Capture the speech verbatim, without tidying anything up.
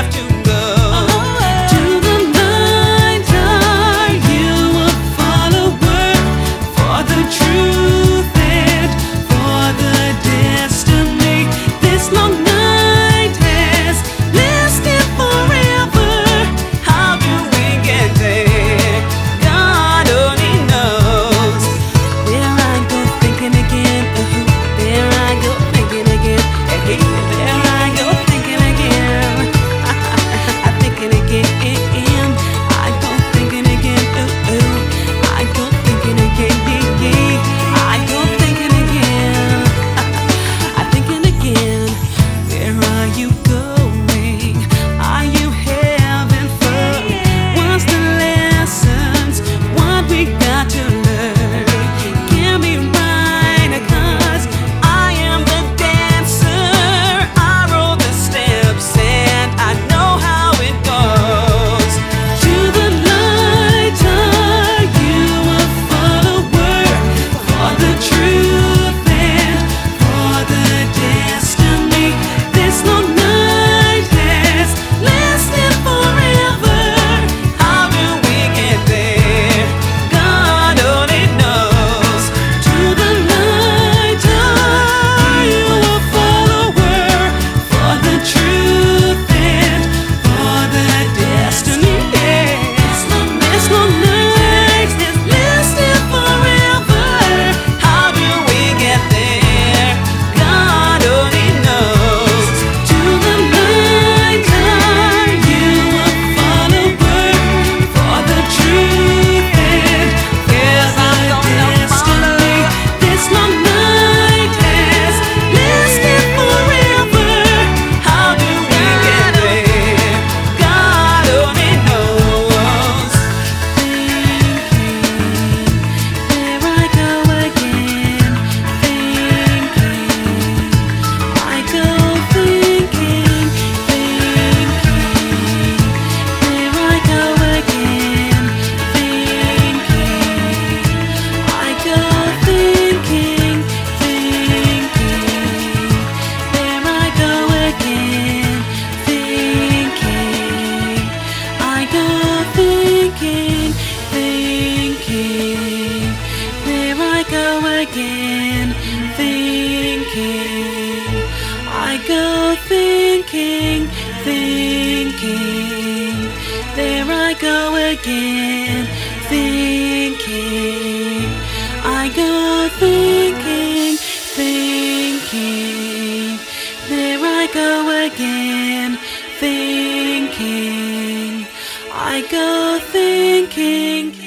have to go. To the night are you a follower for the truth and for the destiny. This long night has lasted forever. How do we get there? God only knows. There I go thinking again, uh-huh. There I go thinking again, hey, there I go thinking again. I'm thinking again, I go thinking again, ooh, ooh. I go thinking again, yeah, yeah. I go thinking again, I'm thinking again. Where are you going? Are you having fun? What's the lessons? What we got to learn? Give me right, 'cause I am the dancer. I roll the steps and I know how it goes. To the light are you a follower for the truth and for the destiny. This long night has lasted forever. How do we get there? God only knows. To the light are you a follower for the truth and for the destiny. This long night has lasted forever. How do we get there? God only knows. To the night are you a follower for the truth and Yes, for I'm the gonna destiny. follow. This long night has lasted forever. How do we get there? God only knows. There I go again, thinking. I go thinking, thinking. There I go again, thinking. I go thinking, thinking. There I go again, thinking. I go thinking, thinking. There I go again, thinking. I go thinking, thinking. There I go again, thinking. I go thinking, thinking. There I go again, thinking. I go thinking.